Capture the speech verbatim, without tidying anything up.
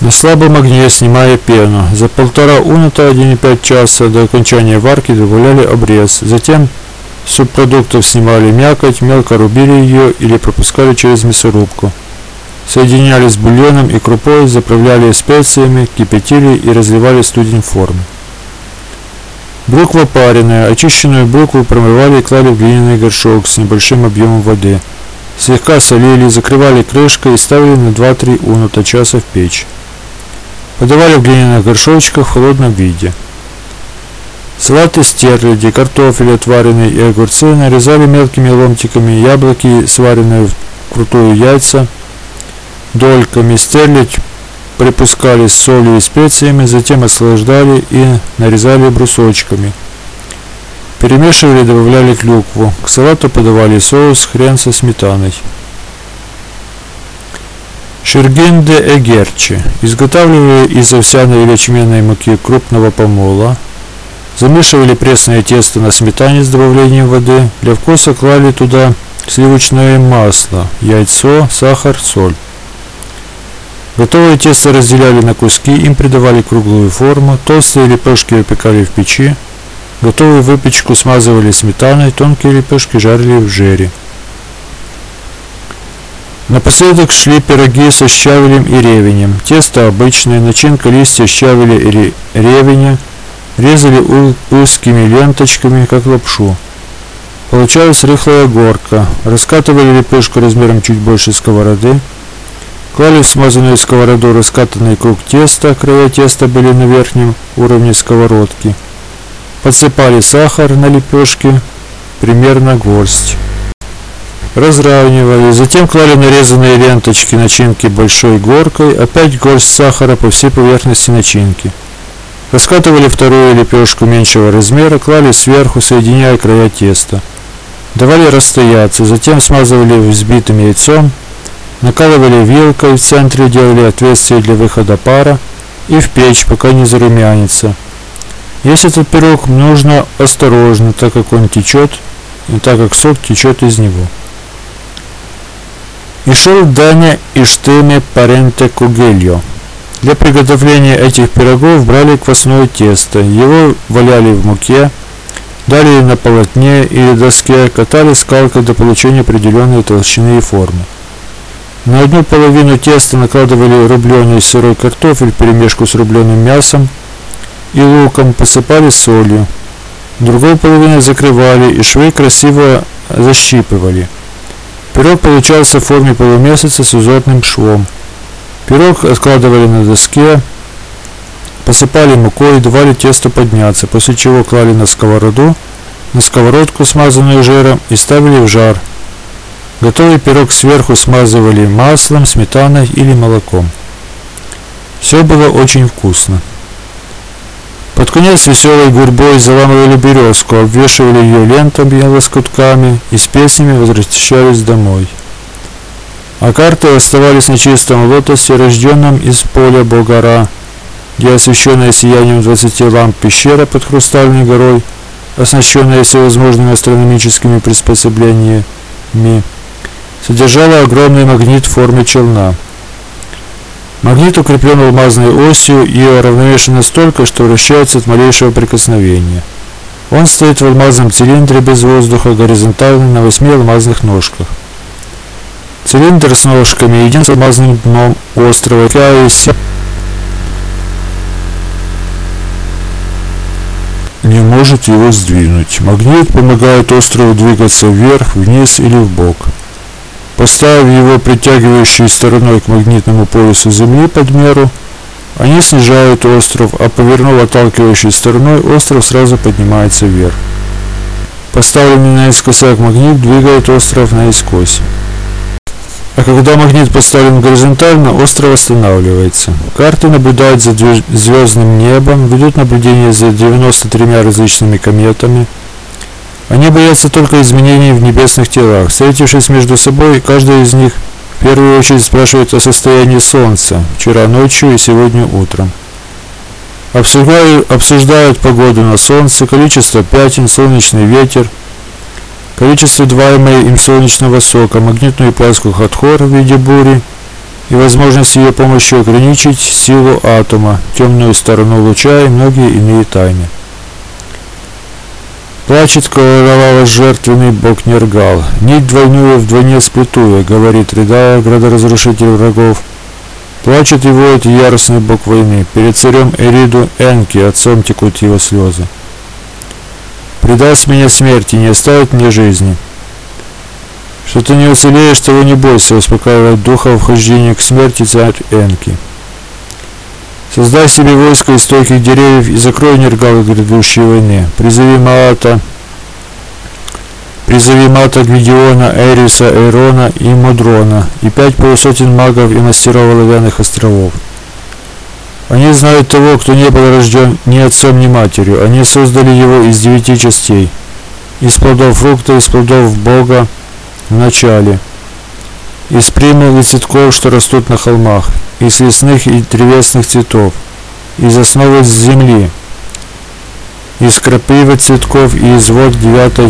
На слабом огне, снимая пену. За полтора унута один и пять часа до окончания варки добавляли обрез. Затем с субпродуктов снимали мякоть, мелко рубили ее или пропускали через мясорубку. Соединяли с бульоном и крупой, заправляли специями, кипятили и разливали студень в форму. Брюква пареная. Очищенную брюкву промывали и клали в глиняный горшок с небольшим объемом воды. Слегка солили, закрывали крышкой и ставили на два-три унута часа в печь. Подавали в глиняных горшочках в холодном виде. Салат из стерляди, картофель отваренный и огурцы нарезали мелкими ломтиками, яблоки, сваренные вкрутую яйца, дольками, стерлядь припускали с солью и специями, затем охлаждали и нарезали брусочками. Перемешивали и добавляли клюкву. К салату подавали соус, хрен со сметаной. Ширгин де эгерчи. Изготавливали из овсяной или ячменной муки крупного помола. Замешивали пресное тесто на сметане с добавлением воды. Для вкуса клали туда сливочное масло, яйцо, сахар, соль. Готовое тесто разделяли на куски, им придавали круглую форму. Толстые лепешки выпекали в печи. Готовую выпечку смазывали сметаной, тонкие лепешки жарили в жире. Напоследок шли пироги со щавелем и ревенем. Тесто обычное, начинка листья щавеля или ревеня. Резали узкими ленточками, как лапшу. Получалась рыхлая горка. Раскатывали лепешку размером чуть больше сковороды. Клали в смазанную сковороду раскатанный круг теста, края теста были на верхнем уровне сковородки. Подсыпали сахар на лепешки, примерно горсть. Разравнивали, затем клали нарезанные ленточки начинки большой горкой, опять горсть сахара по всей поверхности начинки. Раскатывали вторую лепешку меньшего размера, клали сверху, соединяя края теста. Давали расстояться, затем смазывали взбитым яйцом, накалывали вилкой, в центре делали отверстие для выхода пара и в печь, пока не зарумянится. Есть этот пирог нужно осторожно, так как он течет, и так как сок течет из него. И шел Даня и штыме паренте кугельо. Для приготовления этих пирогов брали квасное тесто, его валяли в муке, далее на полотне или доске, катали скалкой до получения определенной толщины и формы. На одну половину теста накладывали рубленый сырой картофель вперемешку с рубленым мясом и луком, посыпали солью. Другую половину закрывали и швы красиво защипывали. Пирог получался в форме полумесяца с узорным швом. Пирог откладывали на доске, посыпали мукой, давали тесту подняться, после чего клали на сковороду, на сковородку, смазанную жиром, и ставили в жар. Готовый пирог сверху смазывали маслом, сметаной или молоком. Все было очень вкусно. Под конец веселой гурьбой заламывали березку, обвешивали ее лентами и лоскутками и с песнями возвращались домой. А карты оставались на чистом лотосе, рожденном из поля Богара, где освещенная сиянием двадцати ламп пещера под Хрустальной горой, оснащенная всевозможными астрономическими приспособлениями, содержала огромный магнит в форме челна. Магнит укреплен алмазной осью и равновешен настолько, что вращается от малейшего прикосновения. Он стоит в алмазном цилиндре без воздуха, горизонтально на восьми алмазных ножках. Цилиндр с ножками един с алмазным дном острова, не может его сдвинуть. Магнит помогает острову двигаться вверх, вниз или вбок. Поставив его притягивающей стороной к магнитному полюсу Земли под меру, они снижают остров, а повернув отталкивающей стороной, остров сразу поднимается вверх. Поставленный наискосок магнит двигает остров наискось. А когда магнит поставлен горизонтально, остров останавливается. Карты наблюдают за звездным небом, ведут наблюдение за девяноста тремя различными кометами. Они боятся только изменений в небесных телах. Встретившись между собой, каждый из них в первую очередь спрашивает о состоянии Солнца вчера ночью и сегодня утром. Обсуждают, обсуждают погоду на Солнце, количество пятен, солнечный ветер, количество даваемого им солнечного сока, магнитную пляску Хатхор в виде бури и возможность ее помощью ограничить силу атома, темную сторону луча и многие иные тайны. Плачет кроваво-жертвенный бог Нергал. Нить двойную вдвойне сплетуя, говорит, рыдая градоразрушитель врагов. Плачет и воет яростный бог войны. Перед царем Эриду Энки, отцом текут его слезы. Предаст меня смерти, не оставит мне жизни. Что ты не уцелеешь, того не бойся, успокаивает духа вхождения к смерти царь Энки. Создай себе войско из стойких деревьев и закрой Нергал грядущей войны. Призови Маата, призови Мата, Гвидиона, Эриса, Эйрона и Модрона, и пять полусотен магов и мастеров оловянных островов. Они знают того, кто не был рожден ни отцом, ни матерью. Они создали его из девяти частей, из плодов фруктов, из плодов Бога в начале, из примул и цветков, что растут на холмах, из лесных и древесных цветов, из основы земли, из крапивы цветков и из вод девятой